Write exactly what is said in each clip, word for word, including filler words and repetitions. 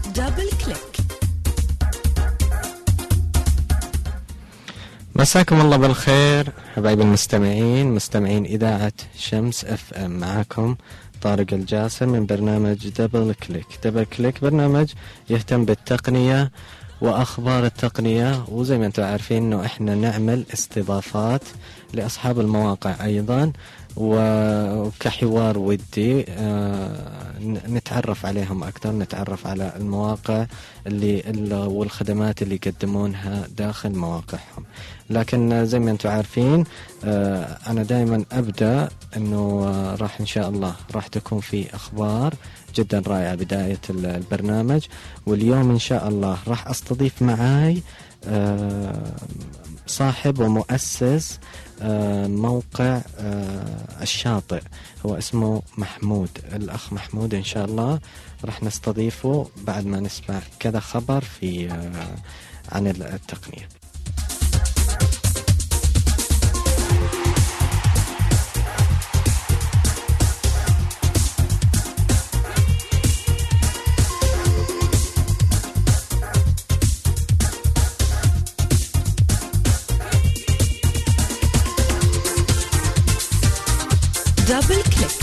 دبل كليك. مساكم الله بالخير حبايب المستمعين، مستمعين إذاعة شمس اف ام. معكم طارق الجاسر من برنامج دبل كليك. دبل كليك برنامج يهتم بالتقنية وأخبار التقنية، وزي ما انتم عارفين انه احنا نعمل استضافات لأصحاب المواقع أيضا، وكحوار ودي نتعرف عليهم أكثر، نتعرف على المواقع اللي والخدمات اللي يقدمونها داخل مواقعهم. لكن زي ما انتم عارفين أنا دائما أبدأ أنه راح إن شاء الله راح تكون في أخبار جدا رائعة بداية البرنامج. واليوم إن شاء الله راح أستضيف معاي صاحب ومؤسس موقع الشاطئ، هو اسمه محمود، الأخ محمود. إن شاء الله راح نستضيفه بعد ما نسمع كذا خبر في عن التقنية. دبل كليك.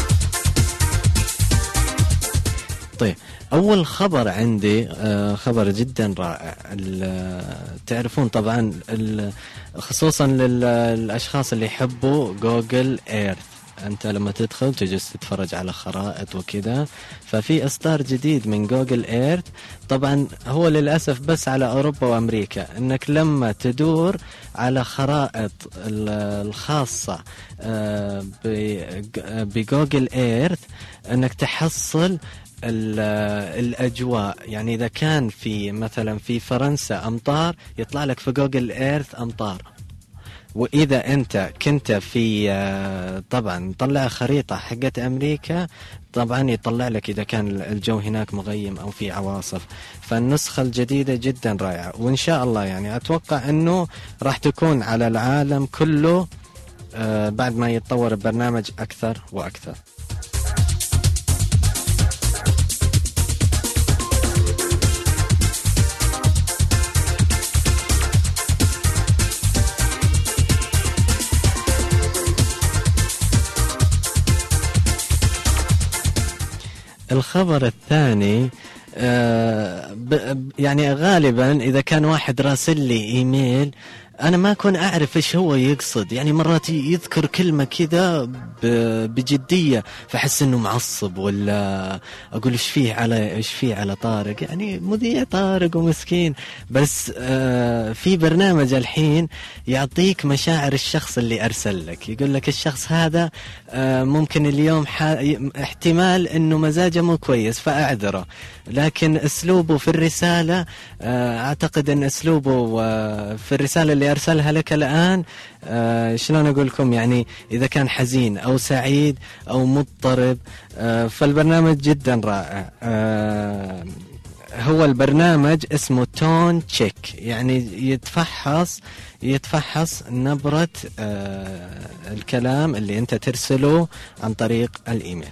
طيب، أول خبر عندي خبر جدا رائع. تعرفون طبعا خصوصا للأشخاص اللي يحبوا جوجل إيرث، أنت لما تدخل تجلس تتفرج على خرائط وكذا، ففي إصدار جديد من جوجل إيرث. طبعا هو للأسف بس على أوروبا وأمريكا، أنك لما تدور على خرائط الخاصة بجوجل إيرث أنك تحصل الأجواء. يعني إذا كان في مثلا في فرنسا أمطار، يطلع لك في جوجل إيرث أمطار. وإذا أنت كنت في طبعا طلع خريطة حقت أمريكا، طبعا يطلع لك إذا كان الجو هناك مغيم أو في عواصف. فالنسخة الجديدة جدا رائعة، وإن شاء الله يعني أتوقع أنه راح تكون على العالم كله بعد ما يتطور البرنامج أكثر وأكثر. الخبر الثاني آه يعني غالبا إذا كان واحد راسل لي إيميل أنا ما أكون أعرف إيش هو يقصد. يعني مرات يذكر كلمة كذا بجدية فحس إنه معصب، ولا أقول إيش فيه على إيش فيه على طارق، يعني مذيع طارق ومسكين. بس آه في برنامج الحين يعطيك مشاعر الشخص اللي أرسل لك، يقول لك الشخص هذا آه ممكن اليوم احتمال إنه مزاجه مو كويس فأعذره، لكن أسلوبه في الرسالة آه أعتقد أن أسلوبه آه في الرسالة اللي أرسلها لك الآن آه شلون أقول لكم، يعني إذا كان حزين أو سعيد أو مضطرب. آه فالبرنامج جدا رائع. آه هو البرنامج اسمه تون تشيك، يعني يتفحص يتفحص نبرة آه الكلام اللي أنت ترسله عن طريق الإيميل.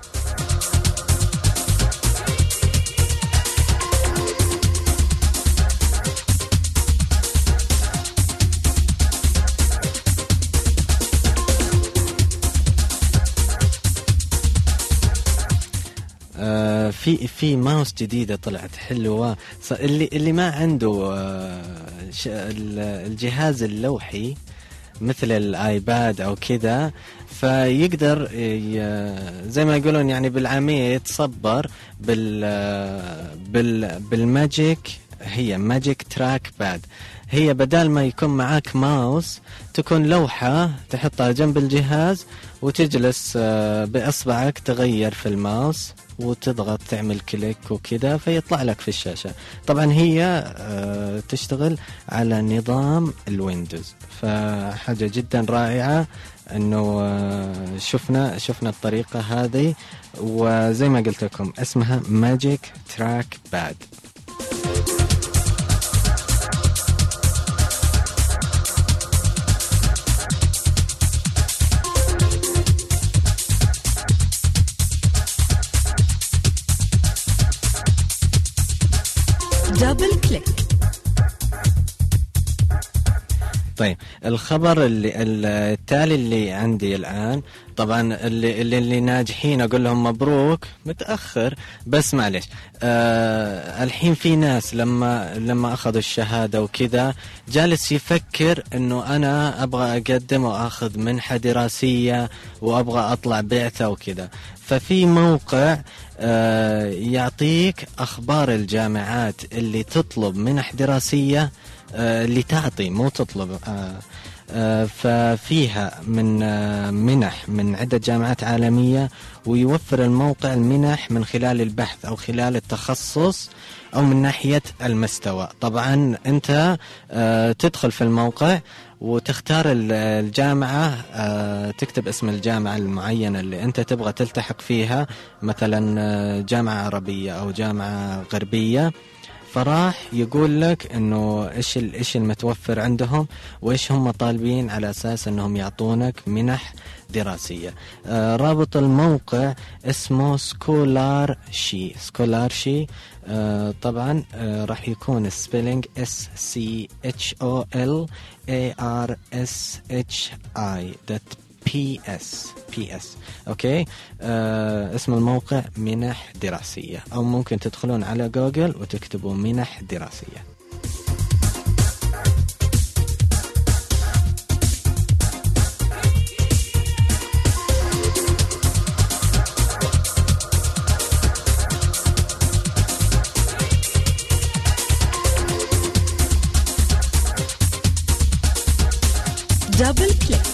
آه في في ماوس جديدة طلعت حلوة، اللي اللي ما عنده آه الجهاز اللوحي مثل الايباد او كذا، فيقدر زي ما يقولون يعني بالعامية يتصبر بال بال بالماجيك. هي ماجيك تراك باد، هي بدال ما يكون معاك ماوس تكون لوحة تحطها جنب الجهاز وتجلس بأصبعك تغير في الماوس وتضغط تعمل كليك وكذا فيطلع لك في الشاشة. طبعا هي تشتغل على نظام الويندوز، فحاجة جدا رائعة انه شفنا شفنا الطريقة هذه. وزي ما قلت لكم اسمها ماجيك تراك باد. دبل كليك. طيب الخبر اللي التالي اللي عندي الآن، طبعا اللي اللي, اللي ناجحين أقول لهم مبروك متأخر، بس معلش. آه الحين في ناس لما لما أخذوا الشهادة وكذا جالس يفكر إنه أنا أبغى أقدم وأخذ منحة دراسية وأبغى أطلع بعثة وكذا. ففي موقع آه يعطيك أخبار الجامعات اللي تطلب منح دراسية، آه اللي تعطي مو تطلب. آه آه ففيها من آه منح من عدة جامعات عالمية، ويوفر الموقع المنح من خلال البحث أو خلال التخصص أو من ناحية المستوى. طبعا أنت آه تدخل في الموقع وتختار الجامعة، آه تكتب اسم الجامعة المعينة اللي أنت تبغى تلتحق فيها، مثلا جامعة عربية أو جامعة غربية، فراح يقول لك انه ايش ايش المتوفر عندهم وايش هم طالبين على اساس انهم يعطونك منح دراسيه. آه رابط الموقع اسمه سكولار شي سكولار شي آه طبعا آه راح يكون سبيلينج اس سي اتش او ال اي ار اس اتش اي دوت بي اس بي اس اوكي. آه اسم الموقع منح دراسية، او ممكن تدخلون على جوجل وتكتبوا منح دراسية. دبل كليك.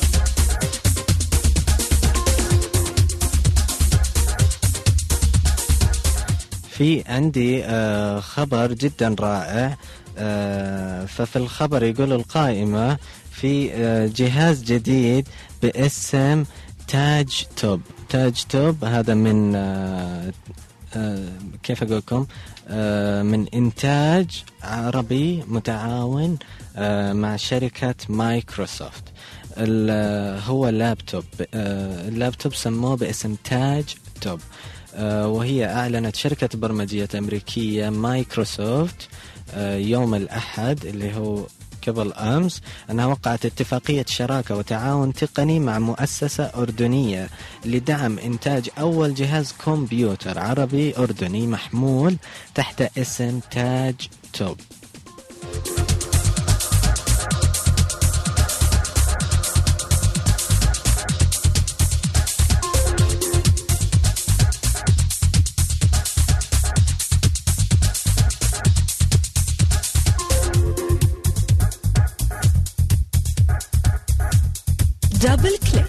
في عندي آه خبر جدا رائع. آه ففي الخبر يقول القائمة في آه جهاز جديد باسم تاج توب. تاج توب هذا من آه آه كيف أقول لكم آه من إنتاج عربي متعاون آه مع شركة مايكروسوفت. هو لابتوب، آه اللابتوب سموه باسم تاج توب. آه وهي أعلنت شركة برمجية أمريكية مايكروسوفت آه يوم الأحد اللي هو قبل أمس أنها وقعت اتفاقية شراكة وتعاون تقني مع مؤسسة أردنية لدعم إنتاج أول جهاز كمبيوتر عربي أردني محمول تحت اسم تاج توب. دبل كليك.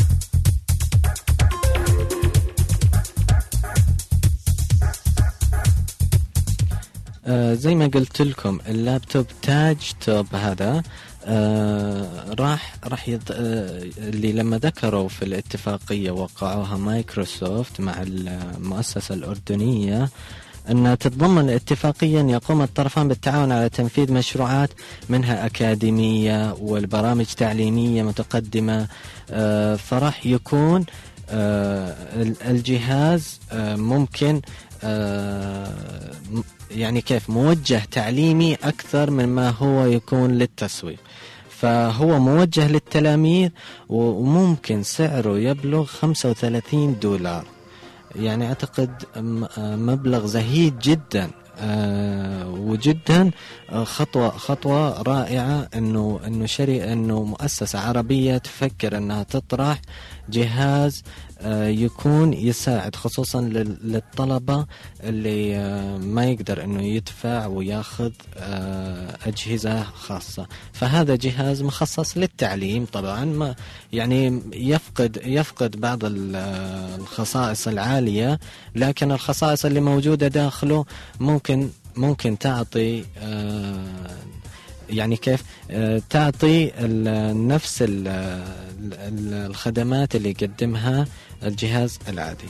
آه زي ما قلت لكم اللابتوب تاج توب هذا آه راح راح يض... آه اللي لما ذكروا في الاتفاقية وقعوها مايكروسوفت مع المؤسسة الأردنية أن تتضمن الاتفاقية أن يقوم الطرفان بالتعاون على تنفيذ مشروعات منها أكاديمية والبرامج تعليمية متقدمة. آه فراح يكون آه الجهاز آه ممكن آه يعني كيف موجه تعليمي أكثر مما هو يكون للتسويق. فهو موجه للتلاميذ وممكن سعره يبلغ خمسة وثلاثين دولار، يعني أعتقد مبلغ زهيد جدا. آه وجدا خطوة خطوة رائعة إنه إنه شري إنه مؤسسة عربية تفكر إنها تطرح جهاز آه يكون يساعد خصوصا للطلبة اللي آه ما يقدر إنه يدفع وياخذ آه أجهزة خاصة. فهذا جهاز مخصص للتعليم طبعا، ما يعني يفقد يفقد بعض الخصائص العالية، لكن الخصائص اللي موجودة داخله ممكن ممكن تعطي آه يعني كيف آه تعطي نفس ال ال الخدمات اللي يقدمها الجهاز العادي.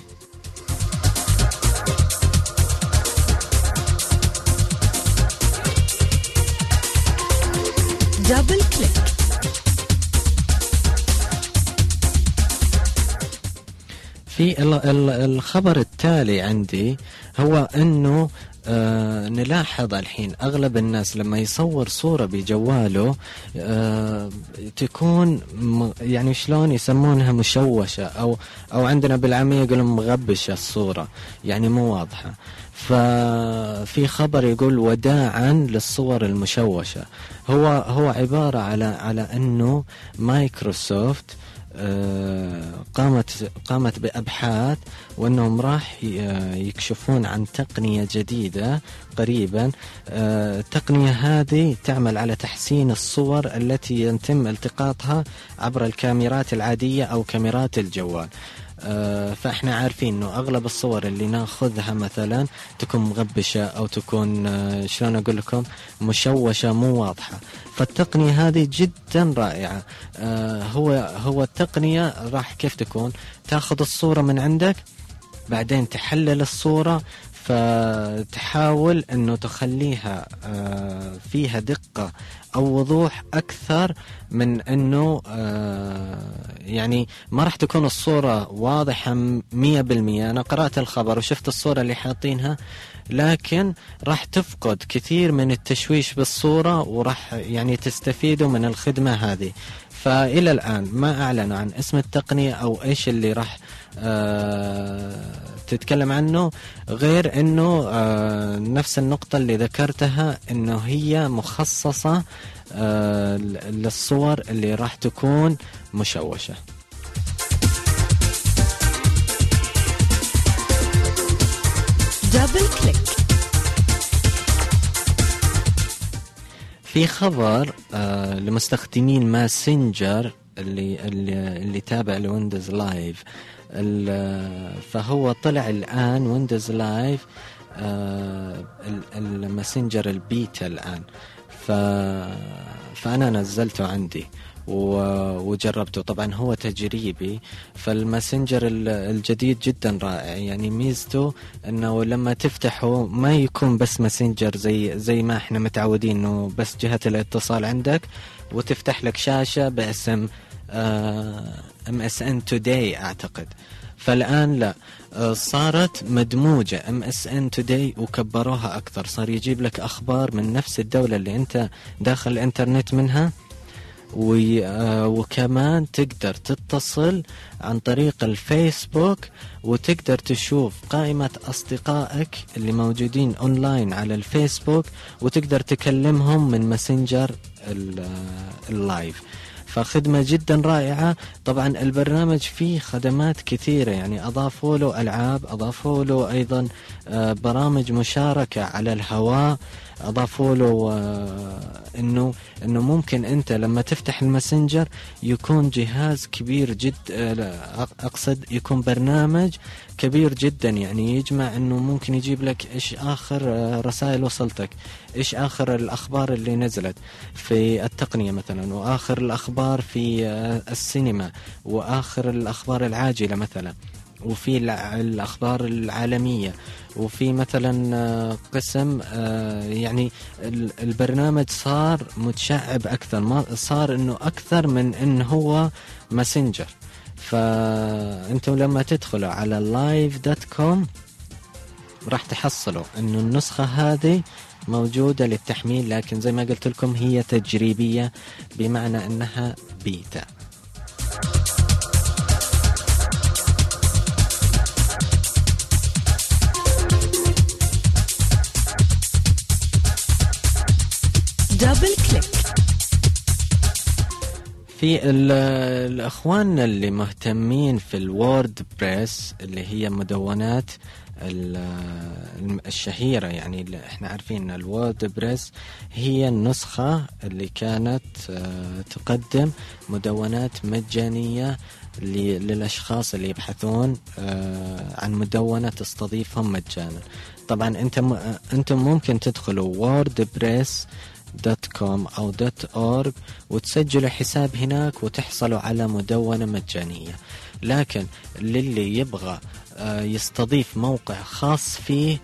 دبل كليك. في ال ال الخبر التالي عندي هو أنه آه نلاحظ الحين أغلب الناس لما يصور صورة بجواله آه تكون يعني شلون يسمونها مشوشة، أو أو عندنا بالعامية يقولون مغبشة الصورة، يعني مو واضحة. ففي خبر يقول وداعا للصور المشوشة. هو هو عبارة على على أنه مايكروسوفت قامت قامت بأبحاث، وأنهم راح يكشفون عن تقنية جديدة قريبا. التقنية هذه تعمل على تحسين الصور التي يتم التقاطها عبر الكاميرات العادية أو كاميرات الجوال. فإحنا عارفين أنه أغلب الصور اللي ناخذها مثلا تكون مغبشة أو تكون شلون أقول لكم مشوشة مو واضحة. فالتقنية هذه جدا رائعة. هو هو التقنية راح كيف تكون، تاخذ الصورة من عندك، بعدين تحلل الصورة، فتحاول أنه تخليها فيها دقة أو وضوح أكثر من أنه يعني ما راح تكون الصورة واضحة مية بالمية. أنا قرأت الخبر وشفت الصورة اللي حاطينها، لكن راح تفقد كثير من التشويش بالصورة، وراح يعني تستفيدوا من الخدمة هذه. فإلى الآن ما أعلنوا عن اسم التقنية أو إيش اللي راح آه تتكلم عنه، غير أنه آه نفس النقطة اللي ذكرتها، أنه هي مخصصة آه للصور اللي راح تكون مشوشة. دبل كليك. في خبر آه لمستخدمين ماسنجر اللي اللي, اللي تابع لويندوز لايف. فهو طلع الآن ويندوز لايف آه الماسنجر البيتا الآن. ف فأنا نزلته عندي وجربته، طبعا هو تجريبي. فالماسنجر الجديد جدا رائع، يعني ميزته انه لما تفتحه ما يكون بس ماسنجر زي زي ما احنا متعودين انه بس جهة الاتصال عندك وتفتح لك شاشة باسم ام اس ان توداي اعتقد. فالآن لا، صارت مدموجة ام اس ان توداي وكبروها اكثر، صار يجيب لك اخبار من نفس الدولة اللي انت داخل الانترنت منها، وكمان تقدر تتصل عن طريق الفيسبوك، وتقدر تشوف قائمة أصدقائك اللي موجودين أونلاين على الفيسبوك، وتقدر تكلمهم من ماسنجر اللايف. فخدمة جدا رائعة. طبعا البرنامج فيه خدمات كثيرة، يعني أضافوا له ألعاب، أضافوا له أيضا برامج مشاركة على الهواء، أضافوا له إنه إنه ممكن أنت لما تفتح الماسنجر يكون جهاز كبير جد، أقصد يكون برنامج كبير جدا، يعني يجمع إنه ممكن يجيب لك إيش آخر رسائل وصلتك، إيش آخر الأخبار اللي نزلت في التقنية مثلا، وآخر الأخبار في السينما، وآخر الأخبار العاجلة مثلا، وفي الأخبار العالمية، وفي مثلا قسم يعني البرنامج صار متشعب أكثر، ما صار إنه أكثر من إنه هو ماسنجر. فأنتم لما تدخلوا على لايف دوت كوم راح تحصلوا إنه النسخة هذه موجودة للتحميل، لكن زي ما قلت لكم هي تجريبية، بمعنى إنها بيتا. دبل كليك. في الأخوان اللي مهتمين في الوورد بريس اللي هي مدونات الشهيرة، يعني اللي احنا عارفين الوورد بريس هي النسخة اللي كانت تقدم مدونات مجانية للأشخاص اللي يبحثون عن مدونة تستضيفهم مجانا. طبعا انتم انتم ممكن تدخلوا وورد بريس دوت كوم أو دوت أورج وتسجلوا حساب هناك وتحصلوا على مدونة مجانية. لكن للي يبغى يستضيف موقع خاص فيه،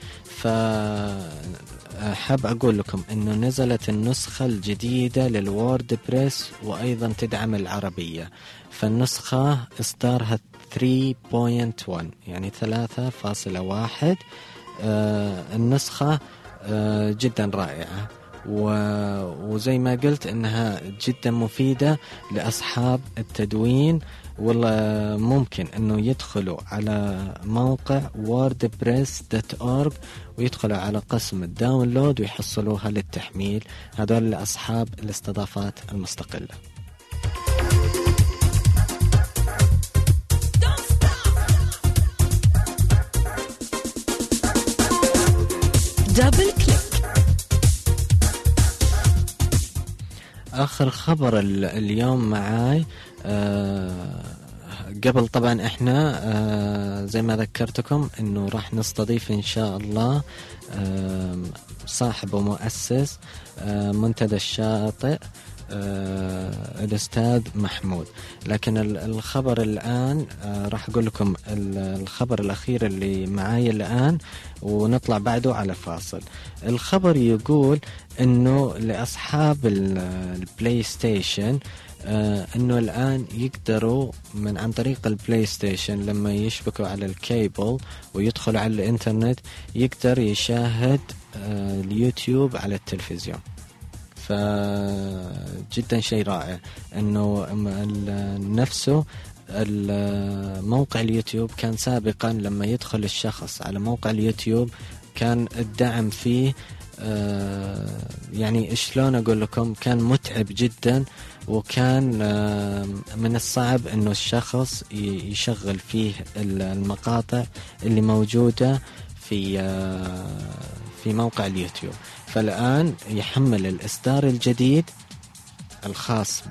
فحاب أقول لكم أنه نزلت النسخة الجديدة للوورد بريس، وأيضا تدعم العربية. فالنسخة إصدارها ثري بوينت ون يعني ثلاثة فاصلة واحد. آه النسخة آه جدا رائعة، وزي ما قلت إنها جدا مفيدة لأصحاب التدوين. والله ممكن إنه يدخلوا على موقع ووردبريس دوت أورج ويدخلوا على قسم الداونلود ويحصلوها للتحميل. هذول لأصحاب الاستضافات المستقلة. دبل كليك. آخر خبر اليوم معاي، آه قبل طبعا احنا آه زي ما ذكرتكم انه راح نستضيف ان شاء الله آه صاحب ومؤسس آه منتدى الشاطئ آه الأستاذ محمود. لكن الخبر الآن آه راح أقول لكم الخبر الأخير اللي معاي الآن ونطلع بعده على فاصل. الخبر يقول إنه لأصحاب البلاي ستيشن آه إنه الآن يقدروا من عن طريق البلاي ستيشن لما يشبكوا على الكيبل ويدخلوا على الإنترنت يقدر يشاهد آه اليوتيوب على التلفزيون. فجدا شيء رائع انه نفسه الموقع اليوتيوب كان سابقا لما يدخل الشخص على موقع اليوتيوب كان الدعم فيه يعني شلون اقول لكم كان متعب جدا، وكان من الصعب انه الشخص يشغل فيه المقاطع اللي موجودة في في موقع اليوتيوب. فالآن يحمل الإصدار الجديد الخاص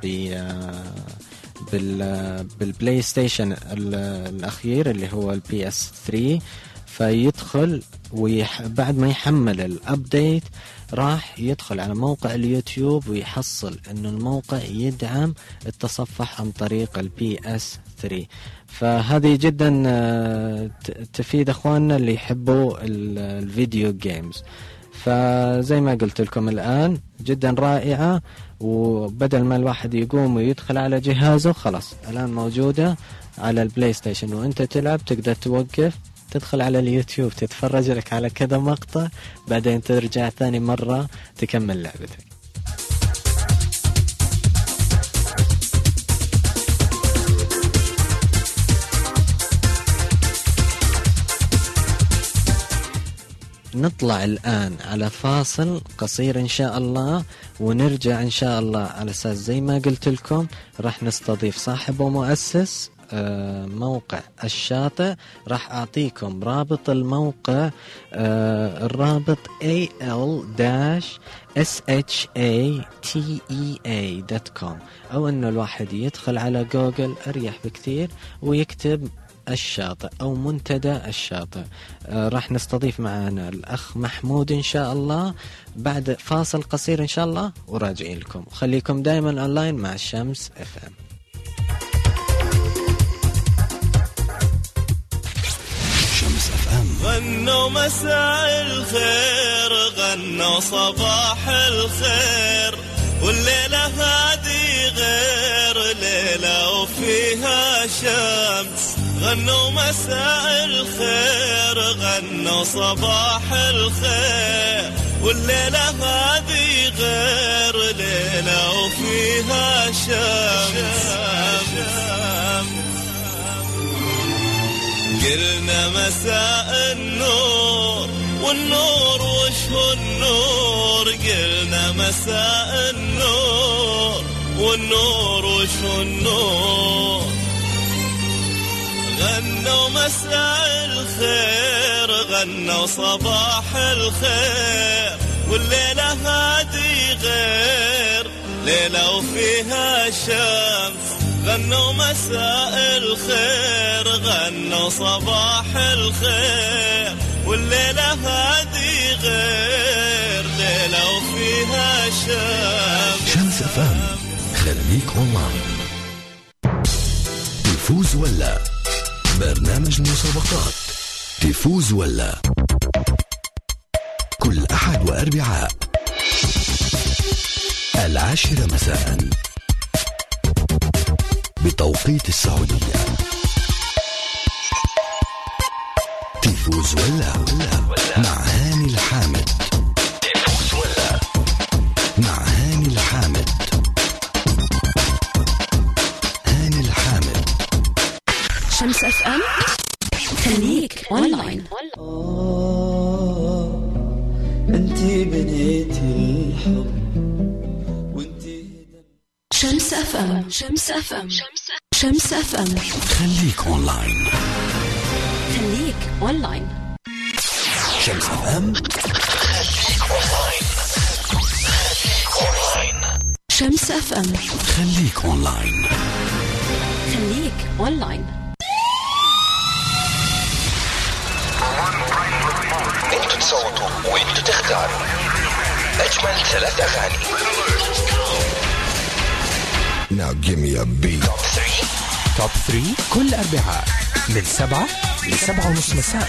بالبلاي ستيشن الأخير اللي هو البي اس ثري، فيدخل وبعد ما يحمل الأبديت راح يدخل على موقع اليوتيوب ويحصل أنه الموقع يدعم التصفح عن طريق البي اس ثري. فهذه جدا تفيد أخواننا اللي يحبوا الفيديو جيمز. فزي ما قلت لكم الآن جدا رائعة، وبدل ما الواحد يقوم ويدخل على جهازه خلاص الآن موجودة على البلاي ستيشن، وانت تلعب تقدر توقف تدخل على اليوتيوب تتفرج لك على كذا مقطع بعدين ترجع ثاني مرة تكمل لعبتك. نطلع الآن على فاصل قصير إن شاء الله، ونرجع إن شاء الله على أساس زي ما قلت لكم راح نستضيف صاحب ومؤسس موقع الشاطئ. راح أعطيكم رابط الموقع، الرابط إيه إل شاطئ دوت كوم، أو أنه الواحد يدخل على جوجل أريح بكثير ويكتب الشاطئ أو منتدى الشاطئ. آه راح نستضيف معنا الأخ محمود إن شاء الله بعد فاصل قصير إن شاء الله، وراجعين لكم. خليكم دايما أونلاين مع شمس اف ام. شمس اف ام. غنوا مساء الخير، غنوا صباح الخير، والليلة هذه غير ليلة وفيها شمس. غنوا مساء الخير، غنوا صباح الخير، والليلة هذه غير ليلة وفيها شمس. قلنا مساء النور، والنور وش هو النور؟ قلنا مساء النور، والنور وش هو النور؟ غنوا مساء الخير، غنوا صباح الخير، والليلة هذه غير ليلة وفيها شمس. غنوا مساء الخير، غنوا صباح الخير، والليلة هذه غير ليلة وفيها شمس. شمس اف ام، خليك اونلاين. تفوز ولا برنامج مسابقات تفوز ولا كل أحد وأربعاء العاشرة مساء بتوقيت السعودية. تفوز ولا مع هاني الحامد. تفوز ولا مع هاني الحامد. هاني الحامد. شمس اف ام خليك اونلاين. انتي بنيتي الحب وانتي شمس اف ام. شمس اف ام. شمس اف ام خليك اونلاين. خليك اونلاين. شمس اف ام خليك اونلاين. شمس اف ام خليك اونلاين. خليك اونلاين. انتوا تصوتوا وانتوا تختاروا اجمل ثلاث اغاني. Now give me a beat. توب ثلاثة. توب ثلاثة كل أربعاء من سبعة لسبعة ونص مساء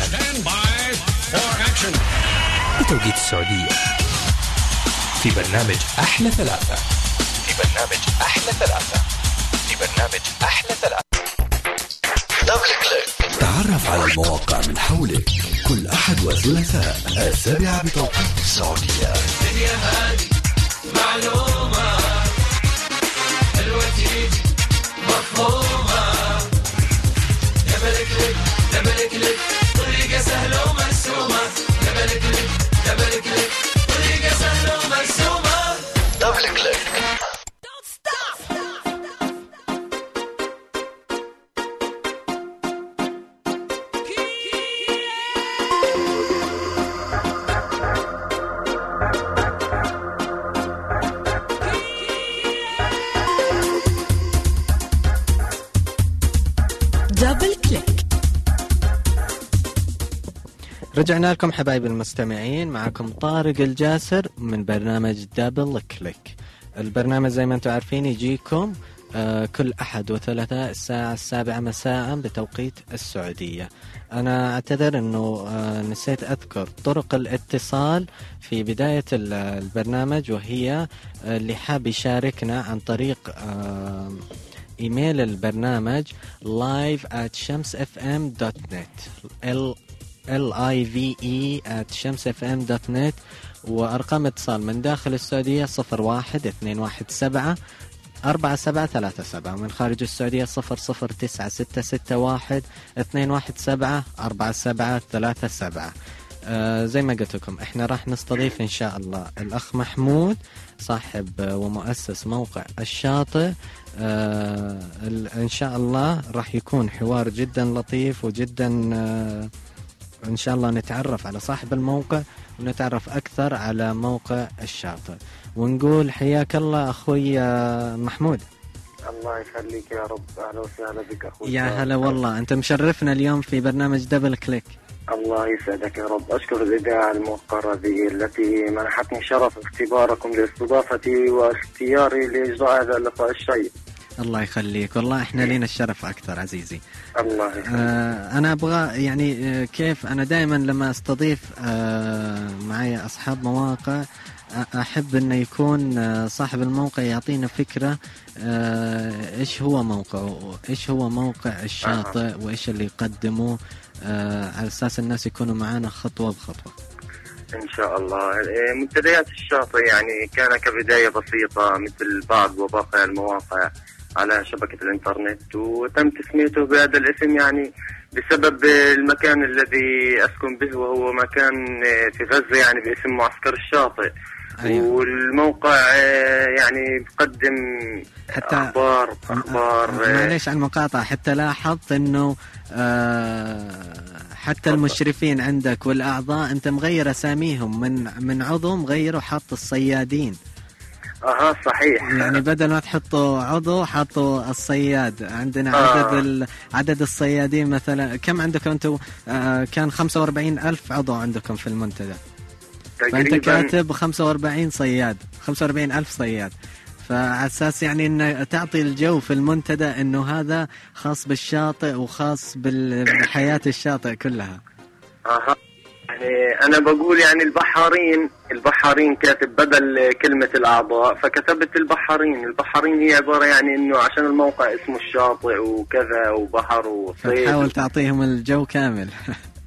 بتوقيت السعودية في برنامج أحلى ثلاثة. في برنامج أحلى ثلاثة. في برنامج أحلى ثلاثة. دبل كليك. تعرف على المواقع من حولك كل أحد وثلاثاء السابعة بتوقيت السعودية. الدنيا هذه معلومة الوتيج مفهومة. دبل كليك دبل كليك طريقة سهلة ومرسومة. دبل كليك دبل كليك طريقة سهلة ومرسومة. دبل كليك. دبل كليك. رجعنا لكم حبايب المستمعين، معكم طارق الجاسر من برنامج دبل كليك. البرنامج زي ما انتم عارفين يجيكم آه كل أحد وثلاثاء الساعة السابعة مساء بتوقيت السعودية. أنا أعتذر أنه آه نسيت أذكر طرق الاتصال في بداية البرنامج، وهي آه اللي حاب يشاركنا عن طريق آه إيميل البرنامج live at shamsfm dot net l i v e at shamsfm dot net، وأرقام اتصال من داخل السعودية صفر واحد اثنين واحد سبعة أربعة سبعة ثلاثة سبعة، ومن خارج السعودية صفر صفر تسعة ستة ستة واحد اثنين واحد سبعة أربعة سبعة ثلاثة سبعة. آه زي ما قلت لكم احنا راح نستضيف ان شاء الله الاخ محمود صاحب ومؤسس موقع الشاطئ. آه ان شاء الله راح يكون حوار جدا لطيف وجدا آه ان شاء الله نتعرف على صاحب الموقع ونتعرف اكثر على موقع الشاطئ. ونقول حياك الله اخوي محمود. الله يخليك يا رب. اهلا وسهلا بك اخوي. يا هلا والله، انت مشرفنا اليوم في برنامج دبل كليك. الله يسعدك يا رب. أشكر الإذاعة الموقرة ذي التي منحتني شرف اختباركم لاستضافتي واختياري لإجراء هذا اللقاء الشيق. الله يخليك، والله إحنا لينا الشرف أكثر عزيزي. الله يخليك. آه أنا أبغى يعني آه كيف أنا دائما لما أستضيف آه معي أصحاب مواقع أحب أنه يكون آه صاحب الموقع يعطينا فكرة آه إيش هو موقعه، إيش هو موقع الشاطئ آه. وإيش اللي يقدمه آه على أساس الناس يكونوا معانا خطوة بخطوة إن شاء الله. منتديات الشاطئ يعني كان كبداية بسيطة مثل بعض وباقي المواقع على شبكة الإنترنت، وتم تسميته بهذا الاسم يعني بسبب المكان الذي أسكن به، وهو مكان في غزة يعني باسم معسكر الشاطئ. أيوة. والموقع يعني بقدم حتى أخبار أخبار معليش عن المقاطعة، حتى لاحظت إنه آه حتى المشرفين عندك والأعضاء أنت مغير أساميهم من من عضو مغير وحط الصيادين. اها صحيح، يعني بدل ما تحطوا عضو حطوا الصياد. عندنا آه. عدد ال... عدد الصيادين مثلا كم عندكم انتم؟ آه كان خمسة وأربعين ألف عضو عندكم في المنتدى، فانت كاتب خمسة وأربعين صياد، خمسة وأربعين ألف صياد، فعلى اساس يعني ان تعطي الجو في المنتدى انه هذا خاص بالشاطئ وخاص بحياة الشاطئ كلها. اها يعني أنا بقول يعني البحارين البحارين كاتب بدل كلمة الأعضاء فكتبت البحارين. البحارين هي عبارة يعني إنه عشان الموقع اسمه الشاطئ وكذا وبحر وصيد، فتحاول تعطيهم الجو كامل.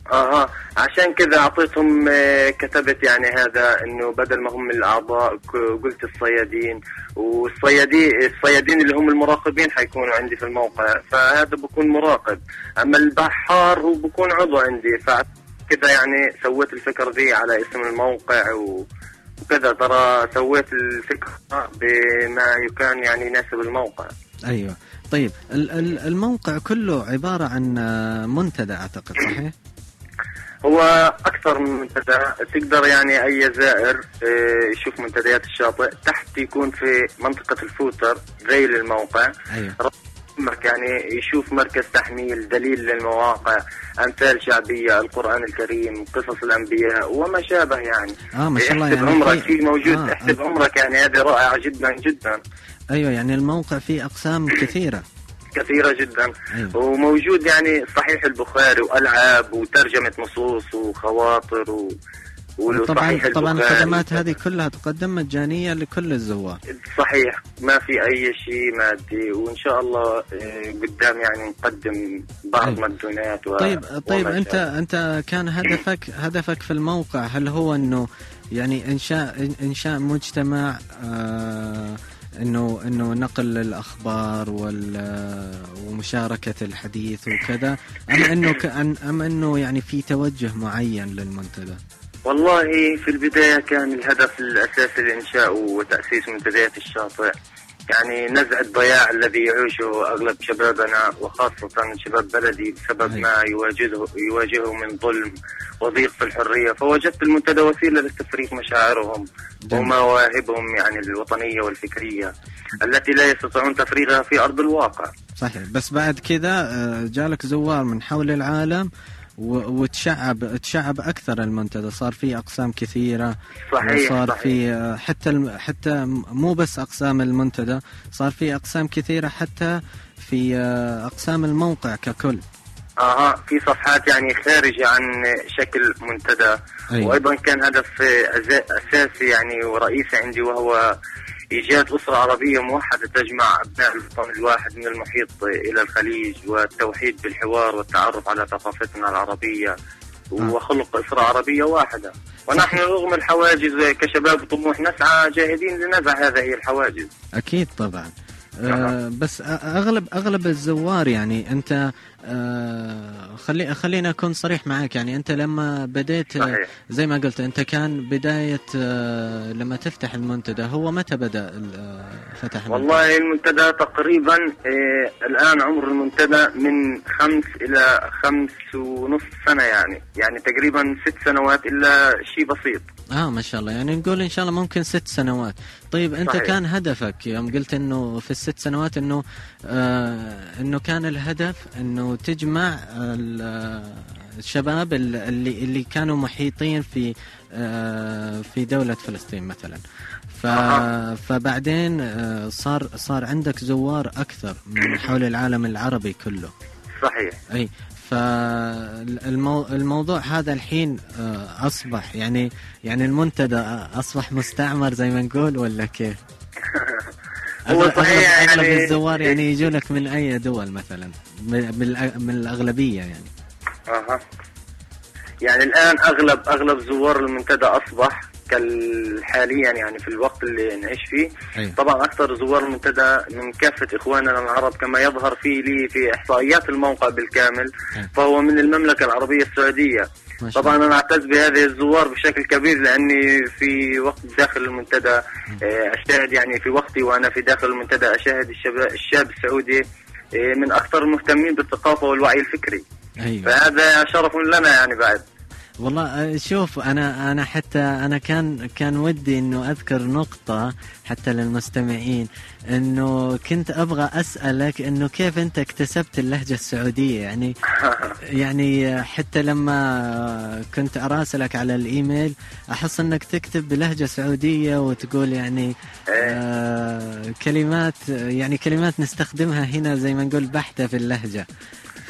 اها عشان كذا اعطيتهم آه، كتبت يعني هذا انه بدل ما هم الاعضاء ك- قلت الصيادين، والصيادين الصيادين اللي هم المراقبين حيكونوا عندي في الموقع، فهذا بكون مراقب. اما البحار هو بكون عضو عندي، فكذا يعني سويت الفكرة دي على اسم الموقع و- وكذا. ترى سويت الفكرة بما يكون يعني يناسب الموقع. أيوة. طيب ال- ال- الموقع كله عبارة عن آه، منتدى أعتقد، صحيح؟ هو أكثر من منتدى، تقدر يعني أي زائر آه، يشوف منتديات الشاطئ. تحت يكون في منطقة الفوتر ذيل الموقع، أيوة. رقمك يعني يشوف مركز تحميل، دليل للمواقع، أمثال شعبية، القرآن الكريم، قصص الأنبياء وما شابه يعني. آه ما شاء الله. احسب يعني عمرك في- في موجود آه، احسب عمرك يعني، هذه رائعة جدا جدا. أيوة، يعني الموقع فيه أقسام كثيرة. كثيرة جدا. أيوة. وموجود يعني صحيح البخاري وألعاب وترجمة نصوص وخواطر و... طبعا وصحيح طبعا البخاري. الخدمات هذه كلها تقدم مجانية لكل الزوار. صحيح، ما في أي شيء مادي، وإن شاء الله آه، قدام يعني نقدم بعض أيوة. مدونات و... طيب طيب وما انت شابه. انت كان هدفك هدفك في الموقع هل هو انه يعني انشاء انشاء مجتمع، آه انه انه نقل الاخبار وال ومشاركة الحديث وكذا، ام انه كان ام انه يعني في توجه معين للمنتدى؟ والله في البداية كان الهدف الأساسي لإنشاء وتأسيس منتديات الشاطئ يعني نزع الضياع الذي يعيشه أغلب شبابنا وخاصة شباب بلدي بسبب ما يواجهه يواجهه من ظلم وضيق في الحرية. فوجدت المنتدى وسيلة لتفريغ مشاعرهم ومواهبهم يعني الوطنية والفكرية التي لا يستطيعون تفريغها في أرض الواقع. صحيح. بس بعد كذا جالك زوار من حول العالم وتشعب تشعب أكثر المنتدى، صار فيه أقسام كثيرة. صحيح. صار صحيح. في حتى حتى مو بس أقسام المنتدى، صار في أقسام كثيرة حتى في أقسام الموقع ككل. اها في صفحات يعني خارجة عن شكل منتدى. أيوة. وايضا كان هدف اساسي يعني ورئيسي عندي، وهو ايجاد اسرة عربية موحدة تجمع ابناء الوطن الواحد من المحيط الى الخليج، والتوحيد بالحوار والتعرف على ثقافتنا العربية وخلق اسرة عربية واحدة. ونحن رغم الحواجز كشباب طموح نسعى جاهدين لنزع هذه الحواجز. اكيد طبعا. آه بس اغلب اغلب الزوار يعني انت آه خلي خلينا اكون صريح معك، يعني انت لما بديت صحيح. زي ما قلت انت كان بداية آه لما تفتح المنتدى، هو متى بدأ فتح المنتدى؟ والله المنتدى تقريبا آه الان عمر المنتدى من خمس الى خمس ونصف سنة، يعني يعني تقريبا ست سنوات الا شيء بسيط. اه ما شاء الله، يعني نقول ان شاء الله ممكن ست سنوات. طيب انت صحيح. كان هدفك يوم قلت انه في الست سنوات انه آه انه كان الهدف انه تجمع الشباب اللي اللي كانوا محيطين في آه في دولة فلسطين مثلا، ف فبعدين آه صار صار عندك زوار اكثر من حول العالم العربي كله. صحيح. اي فالموضوع هذا الحين أصبح يعني يعني المنتدى أصبح مستعمر زي ما نقول ولا كيف؟ هو صحيح. أغلب يعني الزوار يعني يجونك من أي دول مثلا، من الأغلبية يعني. أها يعني الآن أغلب أغلب زوار المنتدى أصبح كالحاليا يعني في الوقت اللي نعيش فيه. أيه. طبعا أكثر زوار المنتدى من كافة إخواننا العرب كما يظهر فيه لي في إحصائيات الموقع بالكامل. أيه. فهو من المملكة العربية السعودية. طبعا أنا أعتز بهذه الزوار بشكل كبير، لأني في وقت داخل المنتدى أشاهد يعني في وقتي وأنا في داخل المنتدى أشاهد الشباب الشاب السعودي من أكثر المهتمين بالثقافة والوعي الفكري. أيوة. فهذا شرف لنا يعني بعد. والله شوف أنا أنا حتى أنا كان كان ودي إنه أذكر نقطة حتى للمستمعين، إنه كنت أبغى أسألك إنه كيف أنت اكتسبت اللهجة السعودية، يعني يعني حتى لما كنت أراسلك على الإيميل أحس إنك تكتب بلهجة سعودية وتقول يعني آه كلمات يعني كلمات نستخدمها هنا زي ما نقول بحتة في اللهجة.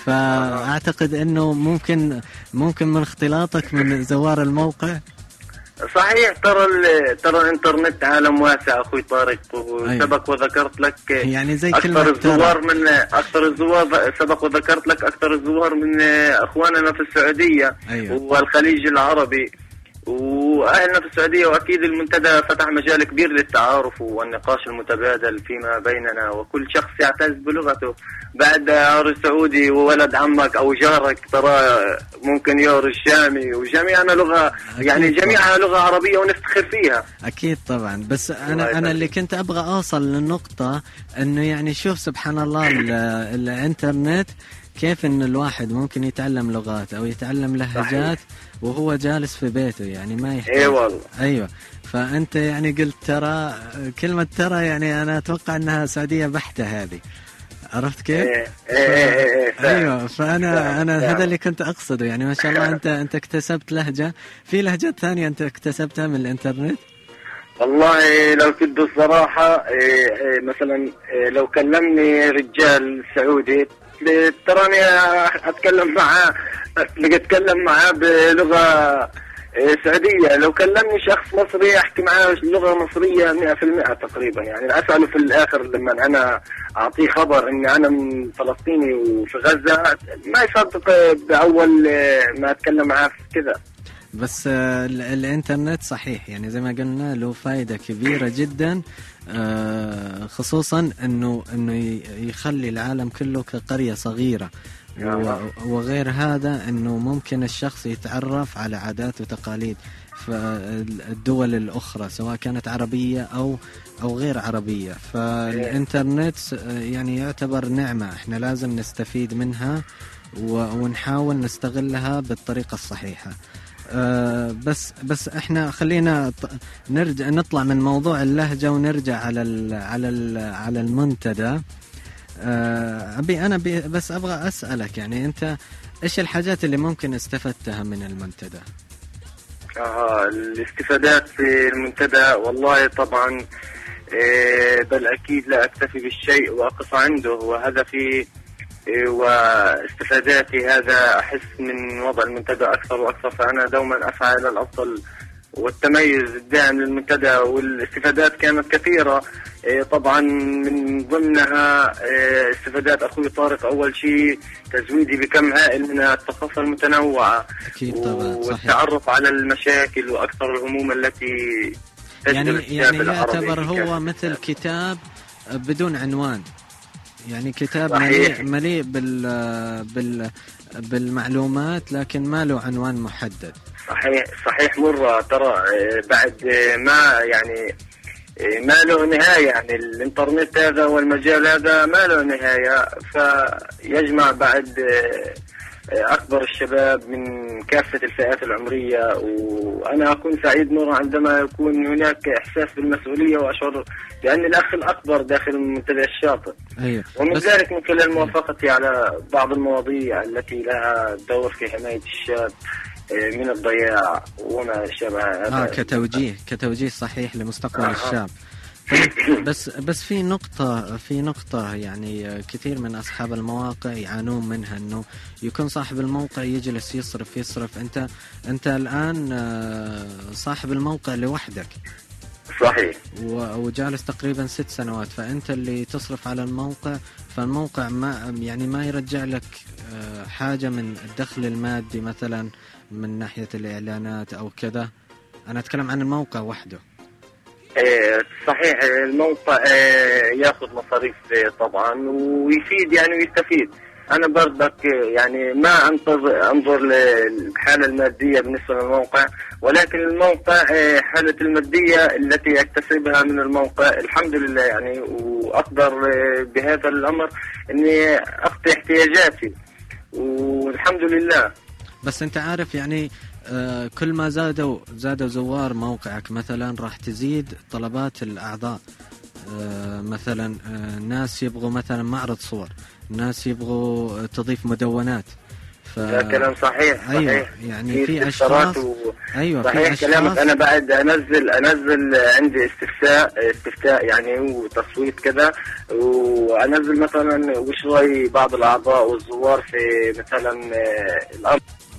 فأعتقد أنه ممكن ممكن من اختلاطك من زوار الموقع. صحيح. ترى ترى الانترنت عالم واسع اخوي طارق، وسبق وذكرت لك يعني زي اكثر الزوار من اكثر الزوار سبق وذكرت لك اكثر الزوار من اخواننا في السعوديه. أيوة. والخليج العربي واهلنا في السعوديه، واكيد المنتدى فتح مجال كبير للتعارف والنقاش المتبادل فيما بيننا، وكل شخص يعتز بلغته. بعد عربي سعودي وولد عمك او جارك ترى ممكن يعرف الشامي، وجميعنا لغه يعني جميعها لغه عربيه ونفتخر فيها. اكيد طبعا. بس انا انا اللي كنت ابغى اوصل للنقطه انه يعني شوف سبحان الله الانترنت كيف ان الواحد ممكن يتعلم لغات او يتعلم لهجات وهو جالس في بيته، يعني ما يحتاج. اي والله. ايوه. فانت يعني قلت ترى، كلمه ترى يعني انا اتوقع انها سعوديه بحته هذه، عرفت كيف؟ ايه ايه ايه ف... ايوه. فانا انا هذا اللي كنت اقصده، يعني ما شاء الله انت انت اكتسبت لهجه. في لهجات ثانيه انت اكتسبتها من الانترنت؟ والله لو تبدو الصراحه إيه إيه مثلا إيه لو كلمني رجال سعودي تراني اتكلم معاه اتكلم معاه بلغه سعوديه. لو كلمني شخص مصري احكي معاه لغه مصريه مئة بالمئة تقريبا. يعني اساله في الاخر لما انا اعطيه خبر اني انا من فلسطيني وفي غزه ما يصدق باول ما اتكلم معاه كذا. بس الانترنت صحيح يعني زي ما قلنا له فائده كبيره جدا، خصوصا انه انه يخلي العالم كله كقريه صغيره، وغير هذا انه ممكن الشخص يتعرف على عادات وتقاليد في الدول الاخرى سواء كانت عربيه او او غير عربيه. فالانترنت يعني يعتبر نعمه احنا لازم نستفيد منها ونحاول نستغلها بالطريقه الصحيحه. أه بس بس احنا خلينا نرجع نطلع من موضوع اللهجة ونرجع على ال على ال على المنتدى. أه ابي انا بس ابغى اسالك يعني انت ايش الحاجات اللي ممكن استفدتها من المنتدى؟ اه الاستفادات في المنتدى والله طبعا إيه بل اكيد لا اكتفي بالشيء واقف عنده، وهدفي واستفاداتي هذا أحس من وضع المنتدى أكثر وأكثر. فأنا دوما أسعى إلى الأفضل والتميز الدائم للمنتدى، والاستفادات كانت كثيرة طبعا من ضمنها استفادات أخوي طارق. أول شيء تزويدي بكم هائل من الثقافة المتنوعة والتعرف على المشاكل وأكثر الهموم التي يعني يعني يعتبر هو مثل كتاب بدون عنوان، يعني كتاب مليء مليء بال بال بالمعلومات لكن ما له عنوان محدد. صحيح صحيح مرة ترى بعد ما يعني ما له نهاية. يعني الانترنت هذا والمجال هذا ما له نهاية، فيجمع بعد أكبر الشباب من كافة الفئات العمرية. وأنا أكون سعيد مرة عندما يكون هناك إحساس بالمسؤولية وأشعر بأن الأخ الأكبر داخل المنتدى الشاطئ. أيوة. ومن ذلك من خلال موافقتي على بعض المواضيع التي لها دور في حماية الشاب من الضياع وما شابه هذا. آه كتوجيه كتوجيه صحيح لمستقبل آه. الشاب. بس بس في نقطة في نقطة يعني كثير من أصحاب المواقع يعانون منها، إنه يكون صاحب الموقع يجلس يصرف يصرف. أنت أنت الآن صاحب الموقع لوحدك. صحيح. وجالس تقريبا ست سنوات، فأنت اللي تصرف على الموقع، فالموقع ما يعني ما يرجع لك حاجة من الدخل المادي مثلا من ناحية الإعلانات أو كذا. أنا أتكلم عن الموقع وحده. صحيح الموقع ياخذ مصاريف طبعا ويفيد يعني ويستفيد. انا برضك يعني ما انتظر انظر للحاله الماديه بالنسبه للموقع، ولكن الموقع حاله الماديه التي اكتسبها من الموقع الحمد لله يعني، واقدر بهذا الامر اني اغطي احتياجاتي والحمد لله. بس انت عارف يعني آه كل ما زادوا زادوا زوار موقعك مثلا راح تزيد طلبات الأعضاء. آه مثلا آه ناس يبغوا مثلا معرض صور، ناس يبغوا تضيف مدونات. ف... ده كلام صحيح. أيوة صحيح. يعني في أشخاص و... أيوة صحيح في كلامك. أنا بعد أنزل أنزل عندي استفتاء استفتاء يعني وتصويت كذا، وأنزل مثلا وش رأي بعض الأعضاء والزوار في مثلا الأمر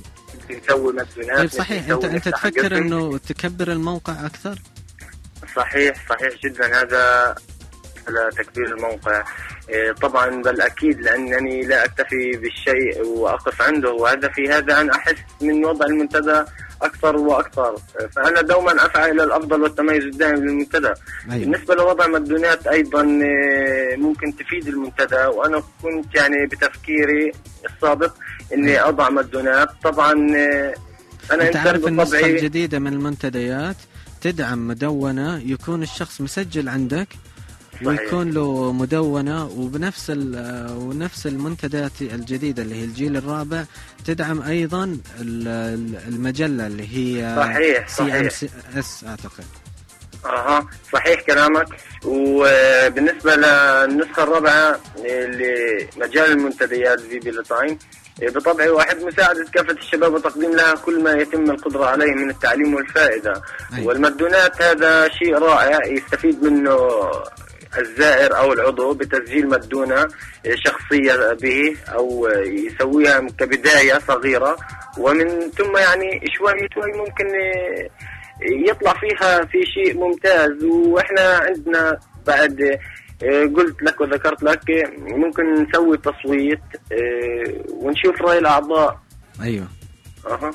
نسوي مدونات. طيب صحيح، انت انت تفكر انه تكبر الموقع اكثر؟ صحيح صحيح جدا، هذا على تكبير الموقع طبعا، بل أكيد، لأنني لا أكتفي بالشيء وأقف عنده، وهدفي هذا أن أحس من وضع المنتدى أكثر وأكثر. فأنا دوما أسعى إلى الأفضل والتميز الدائم للمنتدى. أيوة. بالنسبة لوضع مدونات أيضا ممكن تفيد المنتدى، وأنا كنت يعني بتفكيري السابق إني أضع مدونات. طبعا أنا أنت عارف النسخة الجديدة من المنتديات تدعم مدونة، يكون الشخص مسجل عندك ويكون له مدونة، وبنفس ونفس المنتديات الجديدة اللي هي الجيل الرابع تدعم أيضا المجلة اللي هي صحيح سي ام اس أعتقد. اها صحيح كلامك. وبالنسبة للنسخة الرابعة لمجال المنتديات في بلتاين، بطبع واحد مساعدة كافة الشباب وتقديم لها كل ما يتم القدرة عليه من التعليم والفائدة. أيوة. والمدونات هذا شيء رائع يستفيد منه الزائر أو العضو بتسجيل مدونة شخصية به، أو يسويها كبداية صغيرة، ومن ثم يعني شوي شوي ممكن يطلع فيها في شيء ممتاز. وإحنا عندنا بعد قلت لك وذكرت لك ممكن نسوي تصويت ونشوف رأي الأعضاء. أيوة. أها.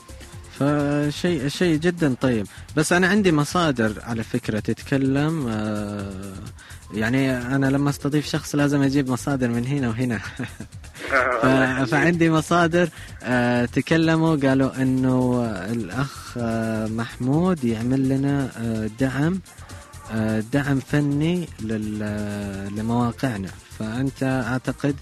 فشيء شيء جدا طيب. بس أنا عندي مصادر على فكرة تتكلم، يعني أنا لما استضيف شخص لازم أجيب مصادر من هنا وهنا. فعندي مصادر تكلموا قالوا إنه الأخ محمود يعمل لنا دعم دعم فني لمواقعنا. فأنت أعتقد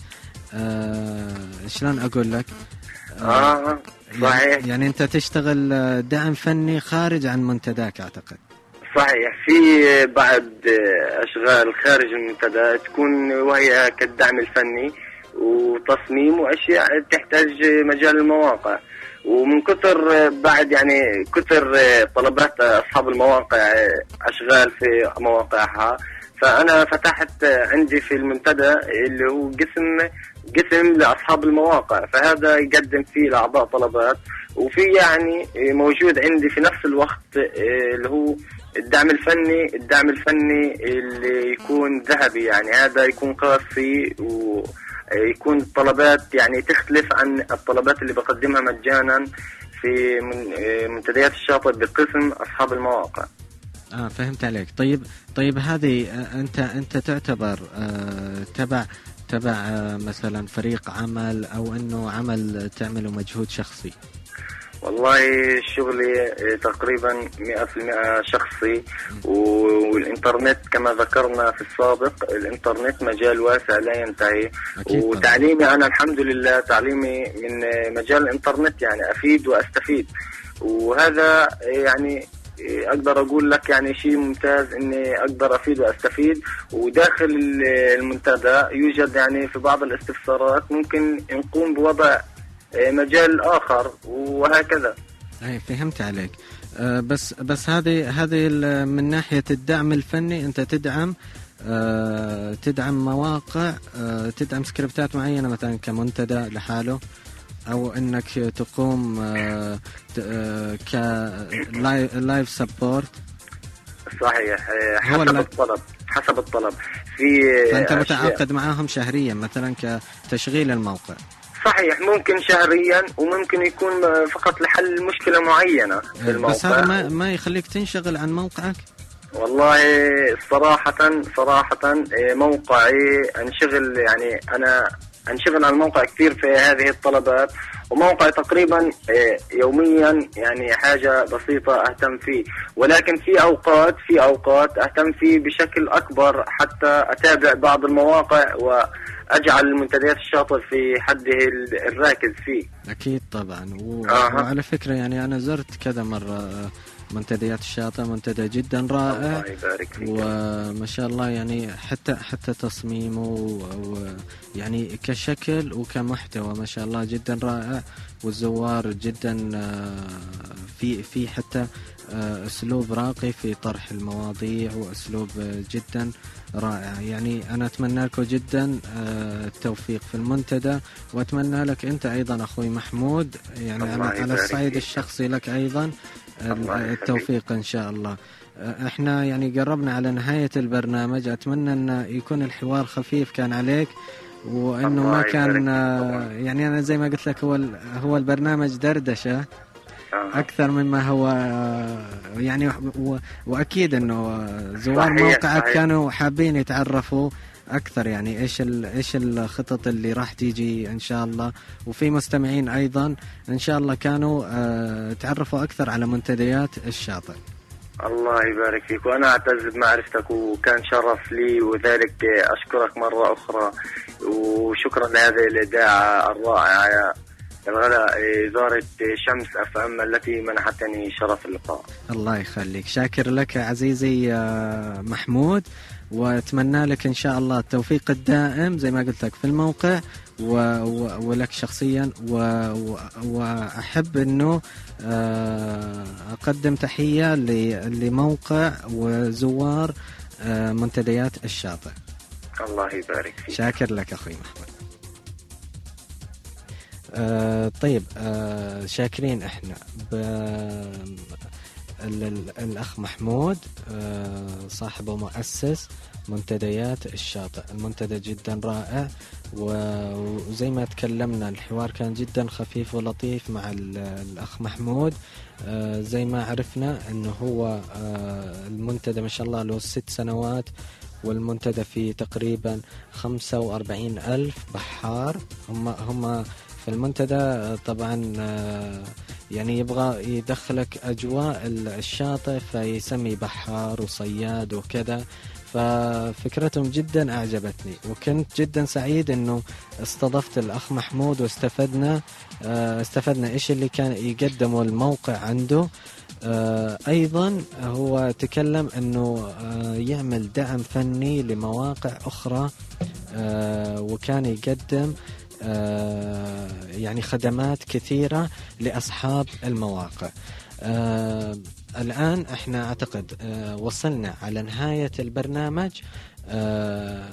شلون أقول لك، آه صحيح، يعني أنت تشتغل دعم فني خارج عن منتداك أعتقد. صحيح، في بعض أشغال خارج المنتدى تكون وهي كالدعم الفني وتصميم وأشياء تحتاج مجال المواقع. ومن كثر بعد يعني كثر طلبات أصحاب المواقع أشغال في مواقعها، فأنا فتحت عندي في المنتدى اللي هو قسم قسم لأصحاب المواقع، فهذا يقدم فيه الأعضاء طلبات. وفي يعني موجود عندي في نفس الوقت اللي هو الدعم الفني الدعم الفني اللي يكون ذهبي، يعني هذا يكون خاص فيه ويكون طلبات يعني تختلف عن الطلبات اللي بقدمها مجانا في منتديات الشاطئ بقسم أصحاب المواقع. اه فهمت عليك. طيب طيب هذه انت انت تعتبر آه تبع تبع آه مثلا فريق عمل او انه عمل تعمله مجهود شخصي؟ والله شغلي تقريبا مئة في المئة شخصي، والإنترنت كما ذكرنا في السابق الإنترنت مجال واسع لا ينتهي. وتعليمي أنا الحمد لله تعليمي من مجال الإنترنت، يعني أفيد وأستفيد، وهذا يعني أقدر أقول لك يعني شيء ممتاز إني أقدر أفيد وأستفيد. وداخل المنتدى يوجد يعني في بعض الاستفسارات ممكن نقوم بوضع مجال آخر وهكذا. أي فهمت عليك. أه بس بس هذه هذه من ناحية الدعم الفني أنت تدعم أه تدعم مواقع أه تدعم سكريبتات معينة مثلا كمنتدى لحاله، أو إنك تقوم أه كلايف سبورت. صحيح، حسب الطلب حسب الطلب في فأنت متعاقد معاهم شهريا مثلا كتشغيل الموقع. صحيح، ممكن شهريا وممكن يكون فقط لحل مشكلة معينة في الموقع. بس هذا ما, ما يخليك تنشغل عن موقعك؟ والله صراحة صراحة موقعي انشغل، يعني أنا انشغل عن الموقع كثير في هذه الطلبات، وموقع تقريبا يوميا يعني حاجة بسيطة أهتم فيه، ولكن في أوقات في أوقات أهتم فيه بشكل أكبر حتى أتابع بعض المواقع وأجعل المنتديات الشاطئ في حده الراكز فيه. أكيد طبعا. و... آه. وعلى فكرة يعني أنا زرت كذا مرة منتديات الشاطئ، منتدى جدا رائع وما شاء الله، يعني حتى حتى تصميمه و يعني كشكل وكمحتوى ما شاء الله جدا رائع، والزوار جدا في في حتى اسلوب راقي في طرح المواضيع واسلوب جدا رائع. يعني انا اتمنى لكم جدا التوفيق في المنتدى، وأتمنى لك أنت أيضا أخوي محمود يعني على, على الصعيد الشخصي لك أيضا التوفيق إن شاء الله. احنا يعني قربنا على نهاية البرنامج، أتمنى أن يكون الحوار خفيف كان عليك، وأنه ما كان يعني أنا زي ما قلت لك هو هو البرنامج دردشة أكثر مما هو يعني، وأكيد أنه زوار موقعك كانوا حابين يتعرفوا أكثر يعني إيش إيش الخطط اللي راح تيجي إن شاء الله، وفي مستمعين أيضا إن شاء الله كانوا تعرفوا أكثر على منتديات الشاطئ. الله يبارك فيك، وأنا أعتز بمعرفتك وكان شرف لي، وذلك أشكرك مرة أخرى، وشكرا لهذه الإذاعة الرائعة يا الغلاء إدارة شمس أف أم التي منحتني شرف اللقاء. الله يخليك، شاكر لك عزيزي محمود، وأتمنى لك إن شاء الله التوفيق الدائم زي ما قلت لك في الموقع و... و... ولك شخصيا و... و... وأحب أنه أقدم تحية ل... لموقع وزوار منتديات الشاطئ. الله يبارك فيك، شاكر لك أخوي محمود. آه طيب آه شاكرين احنا ب... الأخ محمود آه صاحب ومؤسس منتديات الشاطئ. المنتدى جدا رائع، وزي ما تكلمنا الحوار كان جدا خفيف ولطيف مع الأخ محمود. آه زي ما عرفنا أنه هو آه المنتدى ما شاء الله له ست سنوات، والمنتدى فيه تقريبا خمسة وأربعين ألف بحار. هم هم في المنتدى طبعا يعني يبغى يدخلك أجواء الشاطئ، فيسمي بحار وصياد وكذا، ففكرتهم جدا أعجبتني، وكنت جدا سعيد أنه استضفت الأخ محمود واستفدنا استفدنا إيش اللي كان يقدمه الموقع عنده. أيضا هو تكلم أنه يعمل دعم فني لمواقع أخرى، وكان يقدم آه يعني خدمات كثيرة لأصحاب المواقع. آه الآن احنا اعتقد آه وصلنا على نهاية البرنامج. آه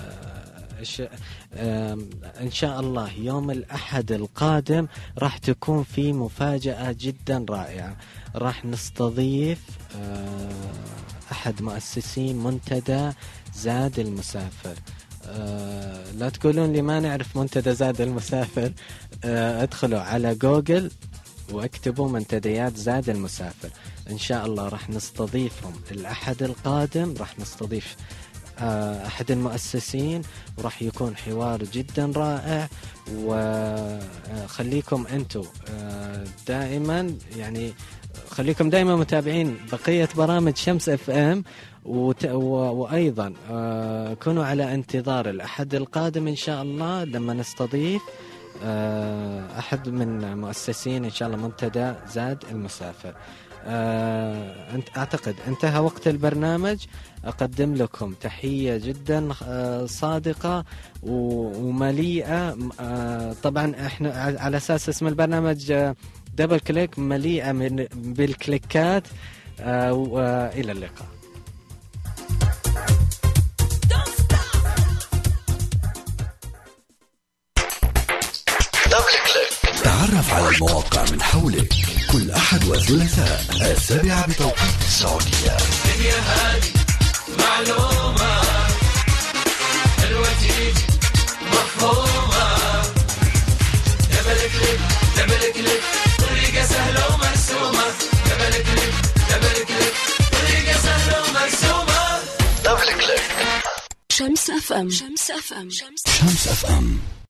آه إن شاء الله يوم الأحد القادم راح تكون في مفاجأة جدا رائعة. راح نستضيف آه أحد مؤسسين منتدى زاد المسافر. آه لا تقولون لي ما نعرف منتدى زاد المسافر. آه ادخلوا على جوجل واكتبوا منتديات زاد المسافر. ان شاء الله راح نستضيفهم الأحد القادم. راح نستضيف آه أحد المؤسسين، وراح يكون حوار جدا رائع. وخليكم أنتوا آه دائما يعني خليكم دائما متابعين بقية برامج شمس اف ام، وت... و... وأيضا آه كونوا على انتظار الأحد القادم إن شاء الله لما نستضيف آه أحد من مؤسسين إن شاء الله منتدى زاد المسافر. آه أنت أعتقد انتهى وقت البرنامج. أقدم لكم تحية جدا آه صادقة ومليئة. آه طبعا احنا على أساس اسم البرنامج آه دبل كليك، مليئة من بالكليكات. آه وإلى اللقاء. تعرف على المواقع من حولك كل أحد وثلاثاء السابعة بتوقيت السعودية. الدنيا هذه معلومة، الوجه مفهومة، دبل كليك دبل كليك طريقة سهلة ومرسومة، دبل كليك دبل كليك طريقة سهلة ومرسومة. دبل كليك. شمس اف ام شمس اف ام شمس اف ام